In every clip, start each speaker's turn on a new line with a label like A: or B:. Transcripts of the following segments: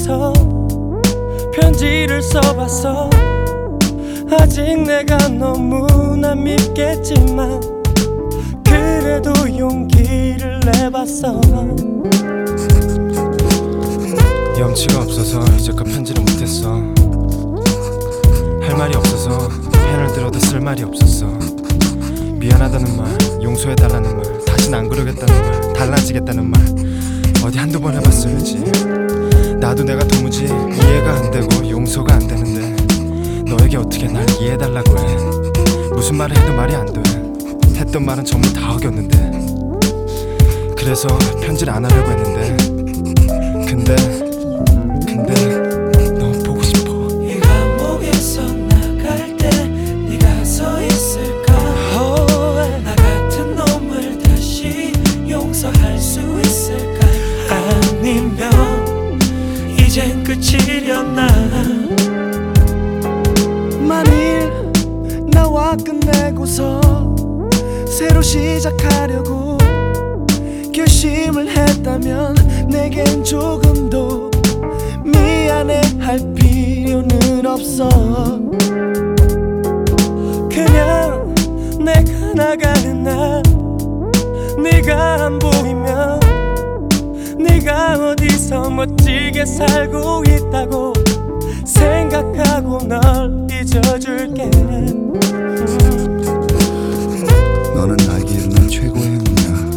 A: 위해서 편지를 써봤어. 아직 내가 너무나 밉겠지만 그래도 용기를 내봤어.
B: 염치가 없어서 이제껏 편지를 못했어. 할 말이 없어서 펜을 들어도 쓸 말이 없었어. 미안하다는 말, 용서해달라는 말, 다신 안 그러겠다는 말, 달라지겠다는 말 어디 한두 번 해봤어야지. 나도 내가 도무지 이해가 안 되고 용서가 안 되는데 너에게 어떻게 날 이해해달라고 해. 무슨 말을 해도 말이 안 돼. 했던 말은 전부 다 어겼는데. 그래서 편지를 안 하려고 했는데 근데 너무 보고 싶어.
A: 이 감옥에서 나갈 때 네가 서 있을까? 나 같은 놈을 다시 용서할 수 있을까? 아니면 이젠 끝이려나? 만일 나와 끝내고서 새로 시작하려고 결심을 했다면 내겐 조금도 미안해할 필요는 없어. 그냥 내가 나가는 날 네가 안 보이면 네가 어디서 멋지게 살고 있다고 생각하고 널 잊어줄게.
C: 너는 나에게 일어난 최고의 행운이야.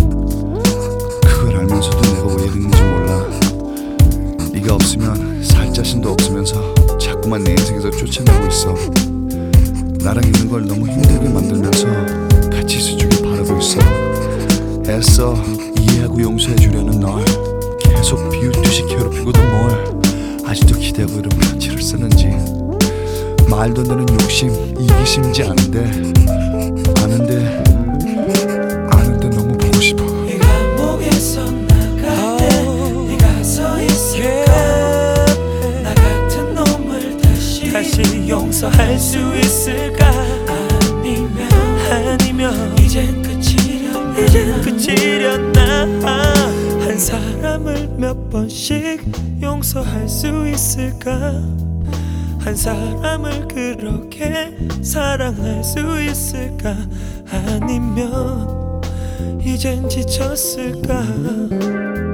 C: 그걸 알면서도 내가 왜 이랬는지 몰라. 네가 없으면 살 자신도 없으면서 자꾸만 내 인생에서 쫓아내고 있어. 나랑 있는 걸 너무 힘들게 만들면서 배치수 주길 바라고 있어. 애써 이해하고 용서해 주려는 널 계속 비웃듯이 괴롭히고도 뭘 아직도 기대하고 이런 편지를 쓰는지. 말도 안 되는 욕심, 이기심인지 아는데 너무 보고 싶어.
A: 이 감옥에서 나갈 때 네가 서 있을까? 나 같은 놈을 다시 용서할 수 있을까? 아니면 이젠 끝이려나? 한 사람을 몇 번씩 용서할 수 있을까? 한 사람을 그렇게 사랑할 수 있을까? 아니면 이젠 지쳤을까?